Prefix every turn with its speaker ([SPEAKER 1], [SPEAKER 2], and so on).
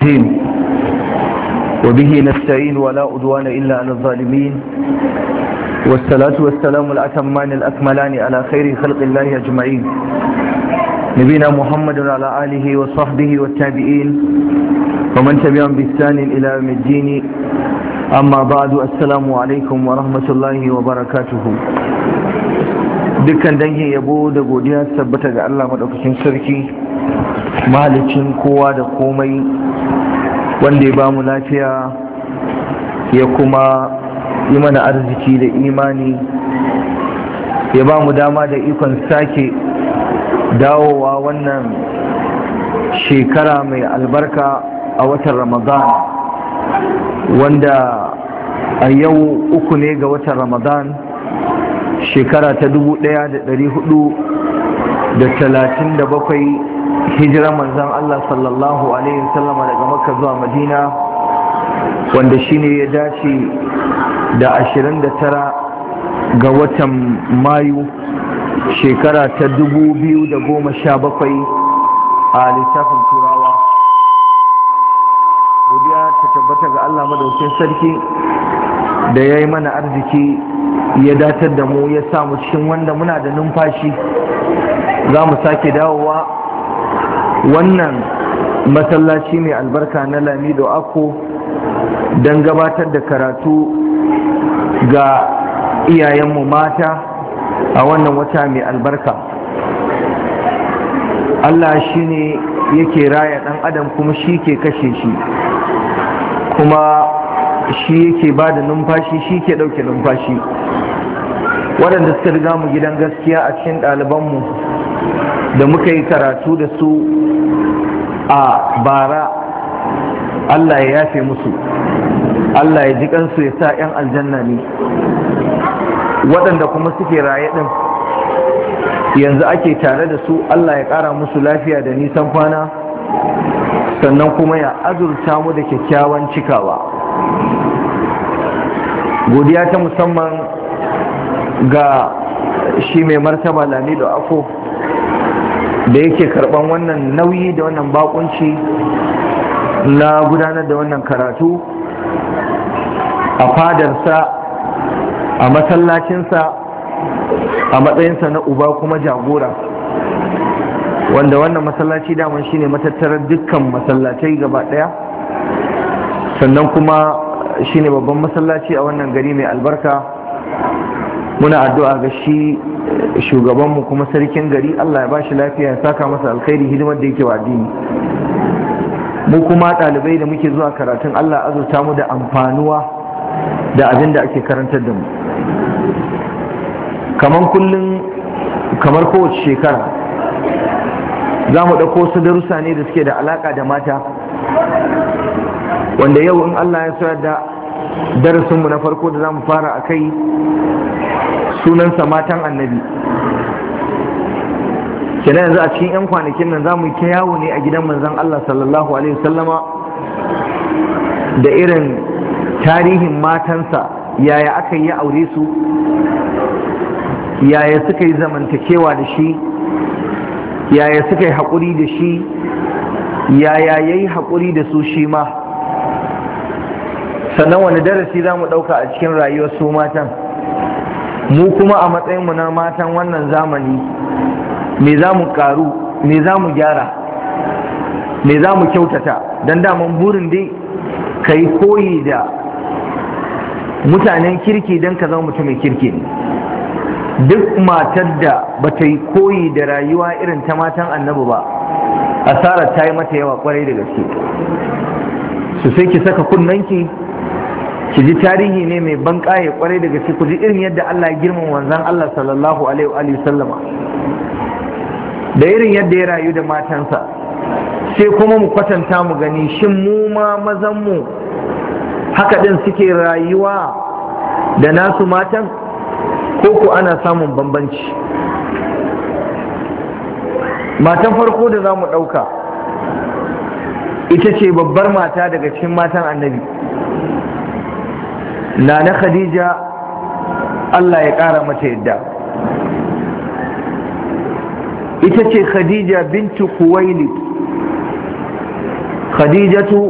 [SPEAKER 1] الرحيم وبه نستعين ولا عدوان إلا على الظالمين والصلاة والسلام الأتمان الأكملان على خير خلق الله أجمعين نبينا محمد وعلى آله وصحبه والتابعين ومن تبعهم بإحسان إلى يوم الدين أما بعد السلام عليكم ورحمة الله وبركاته. dukkan dangin yabo da godiya tabbata ga Allah madaukakin sarki mahalicin kowa da komai wanda ya bamu lafiya ya kuma yi mana arziki da imani ya bamu dama da ikon sake dawowa wannan shekara mai albarka a watan Ramadan wanda a yau 3 ne ga watan Ramadan shekara ta 1437 hijirar manzan Allah sallallahu alaihi wasallama daga Makka zuwa Madina wanda shine ya dace da 29 ga watan Mayu shekara ta 2017 a lissafin Turawa. Godiya ta tabbata ga Allah madaukakin sarki da ya yi mana arziki ya datar da mu ya samu cikin wanda muna da numfashi za mu sake dawowa wannan masallaci mai albarka na Lamido Akko don gabatar da karatu ga iyayenmu mata a wannan wata mai albarka. Allah shi ne yake raya ɗan adam kuma shi ke kashe shi kuma shi yake ba da numfashi shi ke ɗauke numfashi. Waɗanda suka riga mu gidan gaskiya a cikin ɗalibanmu da muka yi karatu da su a bara, Allah ya yafe musu, Allah ya ji kansu ya sa 'yan aljanna ne. Waɗanda kuma suke raye ɗin yanzu ake tare da su, Allah ya ƙara musu lafiya da nisan kwana sannan kuma ya azurta mu da kyakkyawan cikawa. Godiya ta musamman ga shi mai martaba Lamido Akko da yake karban wannan nauyi da wannan bakunci na gudanar da wannan karatu a fadarsa a masallacinsa a matsayinsa na uba kuma jagora, wanda wannan masallaci daman shine matattarar dukkan masallacai gaba daya sannan kuma shine babban masallaci a wannan gari mai albarka. Muna addu'a ga shi shugabanmu kuma sarkin gari, Allah ya bashi lafiya ya saka masa alkhairi hidimar da yake wa addini. Mu kuma ɗalibai da muke zuwa karatun, Allah azurta mu da amfanuwa da abin da ake karantar da mu. Kamar kullum, kamar kowace shekara za mu ɗauko su darussa ne da suke da alaƙa da mata, wanda yau in Allah ya so da darasinmu na farko da za mu fara a kai sunansa matan annabi. Kenan yanzu a cikin 'yan kwanakin nan za mu yi ta yawo ne a gidan manzon Allah sallallahu alaihi wasallama da irin tarihin matansa, yaya aka yi aure su, yaya suka yi zamantakewa da shi, yaya suka yi haƙuri da shi, yaya ya yi haƙuri da su shi ma, sannan wani darasi za mu ɗauka a cikin rayuwar su matan. Mu kuma a matsayinmu na matan wannan zamani, me za mu karu, me za mu gyara, me za mu kyautata, don daman burin dai ka yi koyi da mutanen kirki don ka zama mutumin kirki ne. Duk matar da ba ta yi koyi da rayuwa irin ta matan annabi ba, asarar ta yi mata yawa kwarai da gaske. Su sai ki saka kunnanki ki ji tarihi ne mai ban ƙaye kwarai daga gaske, ku ji irin yadda Allah ya girmama wanzan Allah sallallahu alaihi wa sallama da irin yadda ya rayu da matansa, sai kuma mu kwatanta mu gani shin mu ma mazan mu haka din suke rayuwa da nasu matan ko ku ana samun bambanci. Matan farko da za mu ɗauka ita ce babbar mata daga cikin matan annabi, Nana Khadija, Allah ya ƙara mata yadda. Ita ce Khadija bintu Khuwailid. Khadijatu